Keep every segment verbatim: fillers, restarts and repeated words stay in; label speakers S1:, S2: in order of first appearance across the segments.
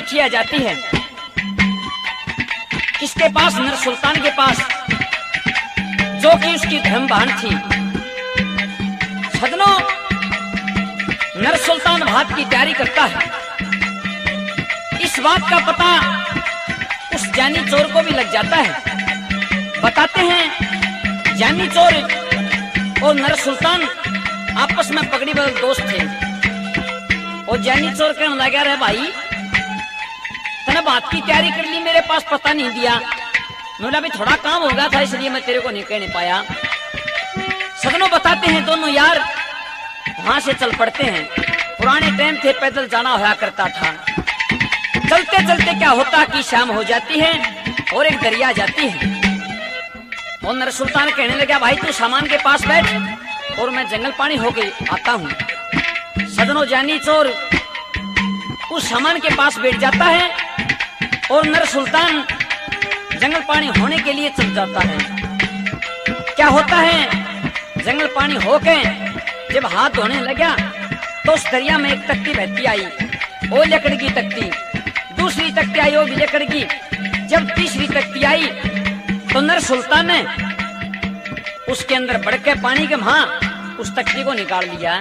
S1: चिट्ठी आ जाती है। किसके पास? नर सुल्तान के पास, जो कि उसकी धर्म बहन थी। सदनों, नर सुल्तान भात की तैयारी करता है। इस बात का पता उस जानी चोर को भी लग जाता है। बताते हैं जानी चोर और नर सुल्तान आपस में पगड़ी बदल दोस्त थे। और जानी चोर कहने लगा, रे भाई तने बात की तैयारी कर ली, मेरे पास पता नहीं दिया। बोला भी थोड़ा काम हो गया था इसलिए मैं तेरे को नहीं कहने पाया। सदनों, बताते हैं दोनों यार वहां से चल पड़ते हैं। पुराने टाइम थे, पैदल जाना होया करता था। चलते चलते क्या होता कि शाम हो जाती है और एक दरिया जाती है। और नर सुल्तान कहने लगा, भाई तू सामान के पास बैठ और मैं जंगल पानी होके आता हूँ। सदनों, जानी चोर उस सामान के पास बैठ जाता है और नर सुल्तान जंगल पानी होने के लिए चल जाता है। क्या होता है, जंगल पानी होके जब हाथ धोने लगा तो उस दरिया में एक तख्ती बहती आई, वो लकड़ी की तख्ती। दूसरी तख्ती आई, वो भी लकड़ी की। जब तीसरी तख्ती आई तो नर सुल्तान ने उसके अंदर बढ़ के पानी के वहां उस तख्ती को निकाल लिया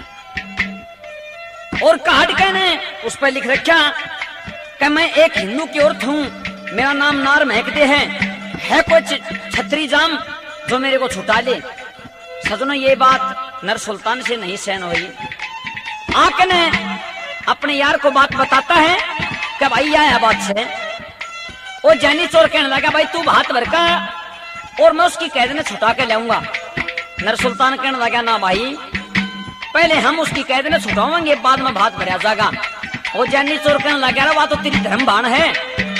S1: और काट के ने उस पर लिख रखा कि मैं एक हिंदू की औरत हूँ, मेरा नाम नार महकदे है, है कोई छतरी जाम जो मेरे को छुटा ले। सजनों, ये बात नर सुल्तान से नहीं सहन हुई। आके ने अपने यार को बात बताता है कि भाई आया बात से। वो जानी चोर कहने लगा, भाई तू भात भर का और मैं उसकी कैद ने छुटा के लाऊंगा। नर सुल्तान कहने लगा, ना भाई पहले हम उसकी कैद ने छुटावेंगे, बाद में भात भरा जाएगा। वो जानी चोर कहने लगा, वह तो तेरी धर्म बाण है,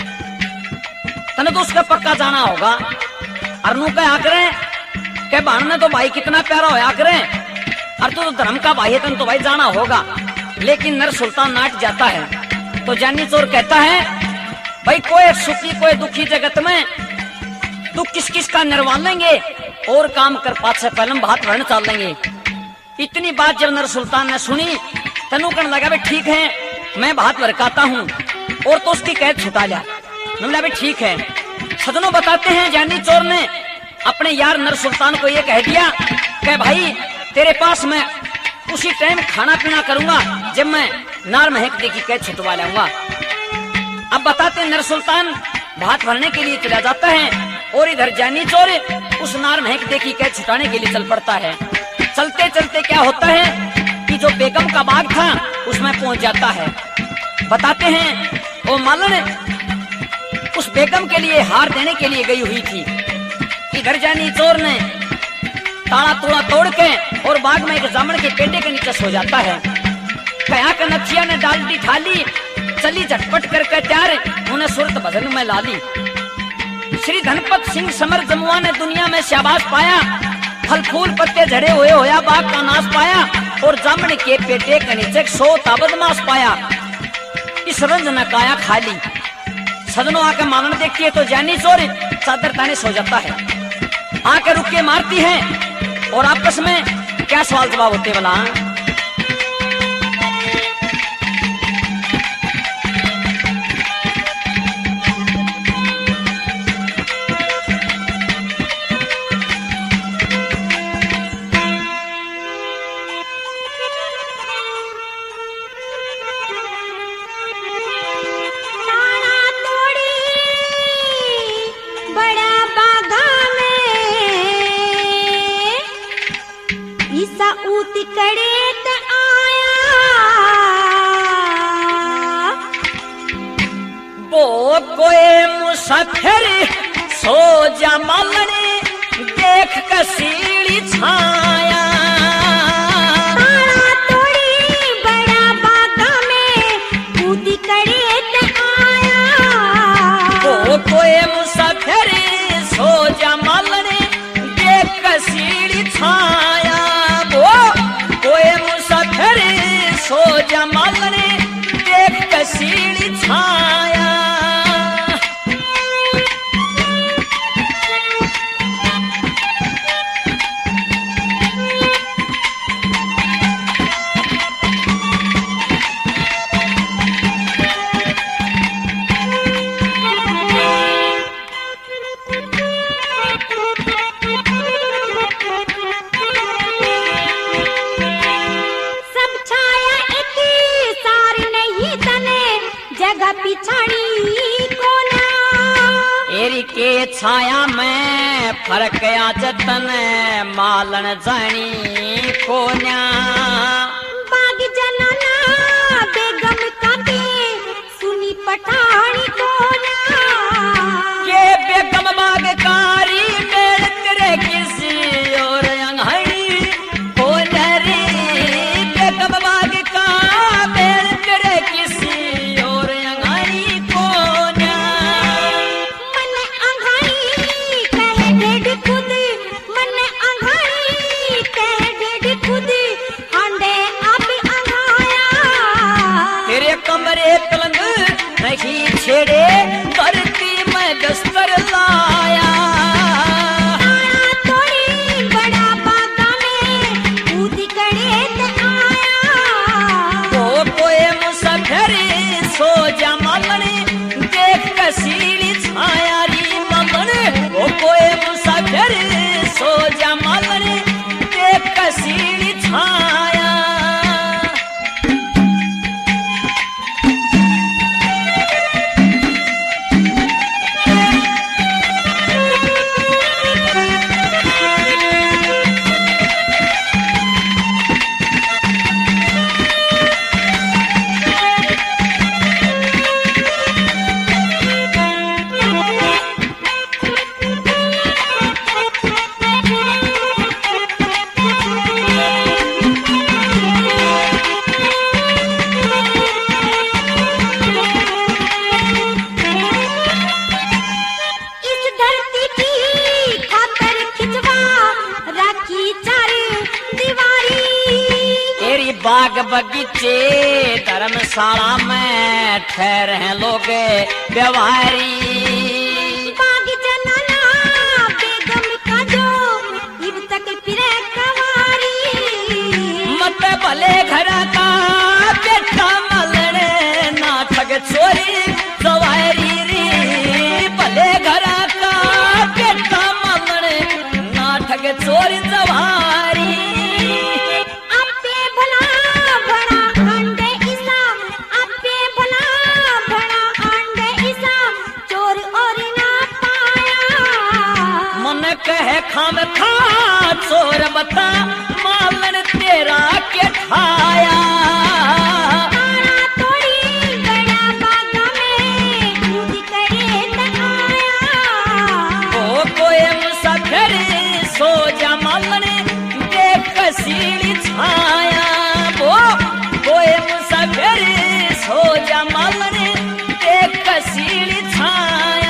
S1: तने तो उसका पक्का जाना होगा। अरनू का आकरे के बाण ने तो भाई कितना प्यारा होया करे, और तू तो धर्म का भाई है, तन तो भाई जाना होगा। लेकिन नर सुल्तान नाट जाता है। तो जानी चोर कहता है, भाई कोई सुखी कोई दुखी जगत में दुख किस किस का निर्वाण लेंगे और काम कर पात से पहले भात भरने चल लेंगे। इतनी बात जब नर सुल्तान ने सुनी, तनु कहने लगा, भाई ठीक है मैं भात भरकाता हूँ और तो उसकी कैद छुटा जा। बोला भाई ठीक है। सदनों, बताते हैं जानी चोर ने अपने यार नर सुल्तान को ये कह दिया कि भाई तेरे पास मैं उसी टाइम खाना पीना करूंगा जब मैं नार महकदे की कैद छुटवा लाऊंगा। अब बताते हैं नर सुल्तान भात भरने के लिए चला जाता है और इधर जानी चोर उस नार महकदे की कैद छुटाने के लिए चल पड़ता है। चलते चलते क्या होता है कि जो बेगम का बाग था उसमें पहुंच जाता है। बताते हैं वो मालन उस बेगम के लिए हार देने के लिए गई हुई थी। इधर जानी चोर ने ताला तोड़ा तोड़ के और बाग में एक जामुन के पेटे के नीचे सो जाता है। कया का नथिया ने डाल दी थाली, चली झटपट करके त्यार उन्हें सुरत भजन में ला ली। श्री धनपत सिंह समर जमुआ ने दुनिया में शाबाश पाया, फल फूल पत्ते झड़े हुए होया बाग का नाश पाया और जामुन के पेटे के नीचे सो ताबदमाश पाया। इस रंज न काया खाली। सदनों आके मालन देखती है तो जानी चोर चादर ताने सो जाता है। आके रुक के मारती है और आपस में क्या सवाल जवाब होते वाला।
S2: मुसाफिर सो जा मालने देख कसीड़ी छाया।
S3: तारा तोड़ी बड़ा बागा में कूदी करे त आया।
S2: वो कोई मुसाफिर सो जा मालने देख कसीड़ी छाया। वो कोई मुसाफिर सो जा मालने देख कसीड़ी छाया। तेरी के छाया में फरक आ जतन मालन जानी कोन्या
S3: बाग जनाना बेगम काटे सुनी पठानी कोना
S2: के बेगम बागकारी मेल तेरे किसी और अंगड़ी कोन्या रे बेगम बाग का मेल तेरे किसी और अंगड़ी कोन्या
S3: मन अंघाई कहे ढेड खुद मन अंघाई कहे ढेड खुद हांडे अब अंघाया
S2: तेरे कमरे पलंग नहीं छेड़े धरती में दस्तर लाया
S3: तारा तोड़ी बड़ा बागा में कूद कड़े ते आया
S2: तो कोई मुसाफिर सो जा मालने देख कसीली छाया री मालने ओ कोई मुसाफिर सो जा मालने देख कसीली छाया
S3: इस धरती की खातर खिंचवा राखी चार दीवारी
S2: तेरी बाग बगीचे धर्मशाला में ठहरे हैं लोग व्यवहारी
S3: बाग जनाना बेगम का जो इब तक फिरे कवारी
S2: मत भले घर का बेटा मलने ना ठग चोरी सवारी रे भले घर का बेटा मलने ना ठग चोरी सवारी
S3: आपे भला भला अंडे ईसा आपे भला भला अंडे ईसा चोर और ना पाया
S2: मन कहे खाम खा चोर बता मालन तेरा के खाया
S3: तारा तोड़ी बड़ा बागा में कूद करे ते आया
S2: ओ कोई मुसाफिर सो जा मालने देख कसीली छाया वो कोई मुसाफिर सो जा मालने देख कसीली छाया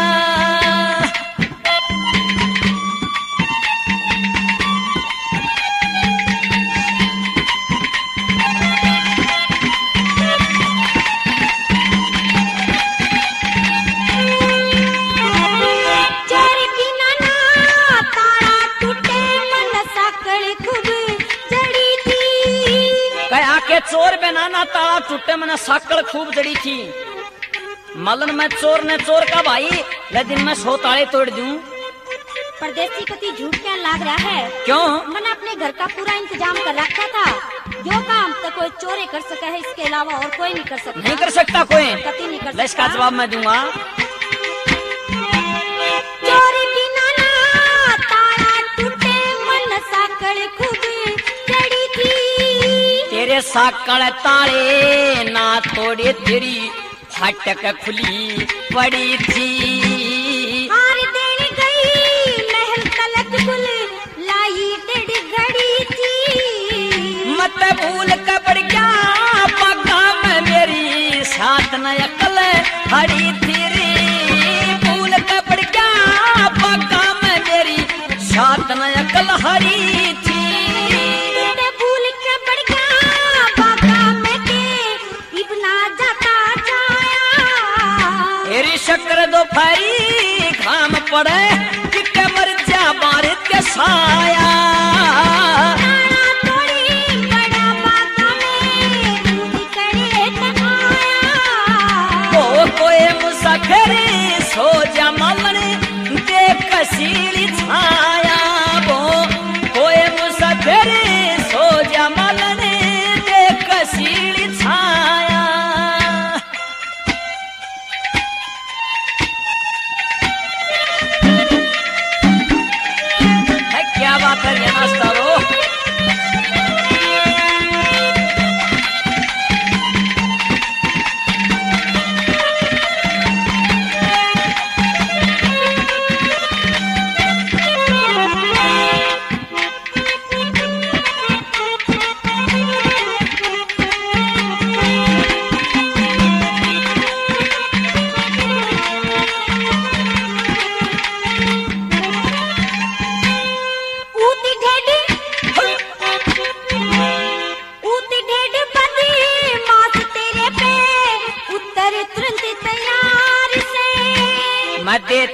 S3: चोर बिना ना तारा टूटे मन साकड़ खूब जड़ी थी
S2: कहा के चोर बनाना ताला टूटे मैंने साकड़ खूब जड़ी थी मलन में चोर ने चोर का भाई ले दिन में सो ताले तोड़ दूं
S3: परदेसी कति झूठ क्या लाग रहा है
S2: क्यों
S3: मैंने अपने घर का पूरा इंतजाम कर रखा था जो काम तो कोई चोरे कर सका है इसके अलावा और कोई नहीं कर सकता
S2: नहीं कर सकता कोई
S3: कति नहीं कर
S2: ले इसका
S3: सकता
S2: जवाब मैं दूंगा
S3: चोरी बिना ना तारा टूटे मन साकड़ खूब जड़ी थी
S2: तेरे साकड़ ताले ना तोड़े तेरी फाटक खुली पड़ी थी
S3: हार देने गई महल तलक गुल लाई डेढ़ घड़ी थी
S2: मत भूल कपड़ क्या पगा में मेरी साथ न अकल हरी थी रे भूल कपड़ क्या पगा में मेरी साथ न अकल हरी थी
S3: तेरे भूल के बढ़ गया बागा में के इबना जाता जाया
S2: तेरी शक्कर दो भाई घाम पड़े कि मर जा बारिश के साया
S3: तारा तोड़ी बड़ा बागा में कूद करे ते आया
S2: ओ कोई मुसाफिर सो जा मालने देख कसीली छाया वो कोई मुसाफिर सो जा मालने देख कसीली छाया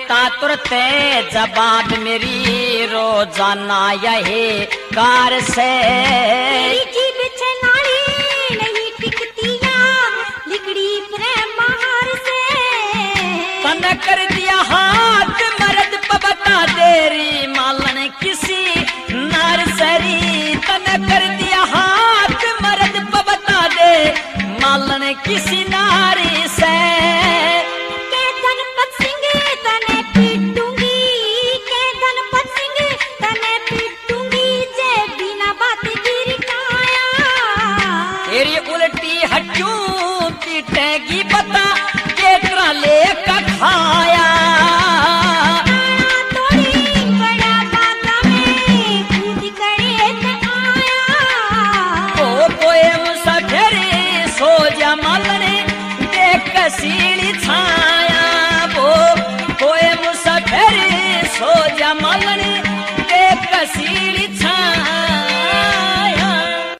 S1: देता तुरते जवाब मेरी रोजाना यही कार से।
S3: तेरी जीभ छनाली नहीं टिकती यार लिकड़ी प्रेम हार से।
S2: तन कर दिया हाथ मर्द पबता देरी मालन किसी नारसरी। तन कर दिया हाथ मर्द पबता दे मालन किसी नारी से।
S3: के गणपत सिंह तने पीटूंगी, के गणपत सिंह तने पीटूंगी जे बिना बात गिर काया।
S2: तेरी उल्टी हड्डियों पीटेगी बता केकरा लेकर खाया।
S3: तोड़ी बड़ा बाता में कूद करे ते आया।
S2: ओ कोई मुसाफिर सो जा मालने देख कसीली छाया। वो कोई मुसाफिर सो जा मालने देख कसीली